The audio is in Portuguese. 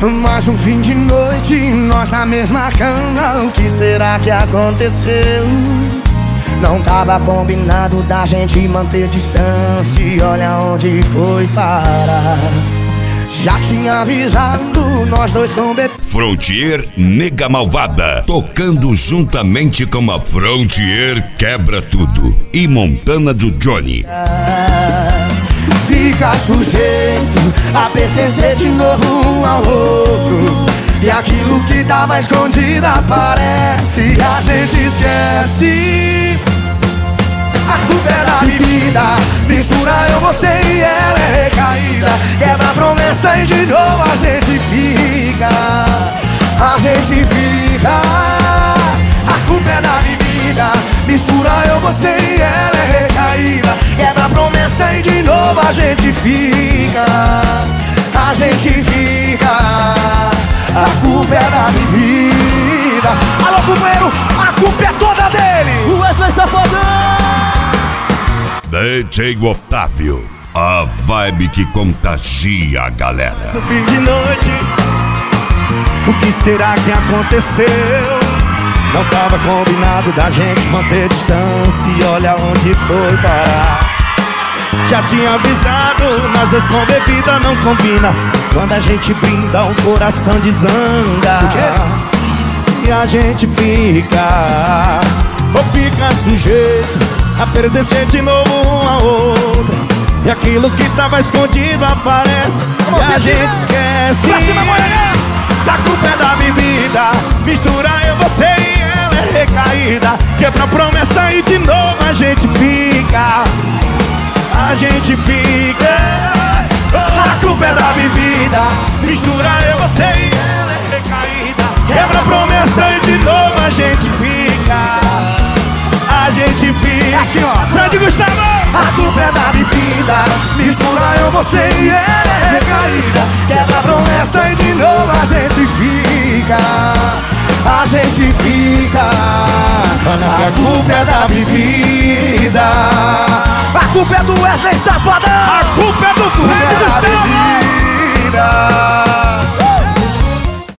Mais um fim de noite, nós na mesma cama. O que será que aconteceu? Não tava combinado da gente manter distância, e olha onde foi parar. Já tinha avisado, nós dois com bebê. Frontier Nega Malvada, tocando juntamente com a Frontier Quebra Tudo e Montana do Johnny. Fica sujeito a pertencer de novo um ao outro, e aquilo que tava escondido aparece, a gente esquece. A culpa é da bebida, mistura eu, você e ela é recaída. Quebra a promessa e de novo a gente fica. A gente fica. A culpa é da bebida, mistura eu, você e ela é recaída. Quebra a promessa e de novo a gente fica. A gente fica. A culpa é da bebida. Alô, companheiro, a culpa é toda dele. O Wesley Safadão. DJ Otávio, a vibe que contagia a galera. Fim de noite, o que será que aconteceu? Não tava combinado da gente manter distância, e olha onde foi parar. Já tinha avisado, nós dois com bebida não combina. Quando a gente brinda, o coração desanda. E a gente fica, ou fica sujeito a pertencer de novo um a outra, e aquilo que tava escondido aparece, e a gente esquece. Pra cima, Moranha! A culpa é da bebida, mistura eu, você e ela é recaída. Quebra a promessa e de novo a gente fica. A gente fica. A culpa é da bebida, mistura eu, você e ela é recaída. Quebra a promessa e de novo a gente fica. A gente fica. Assim, ó. Grande Gustavo! A culpa é da bebida, mistura eu, você e ela é recaída. Quebra a promessa e de novo a gente fica. A gente fica. A culpa é da bebida. A culpa é do Wesley Safadão. A culpa é do Fred Gustavo.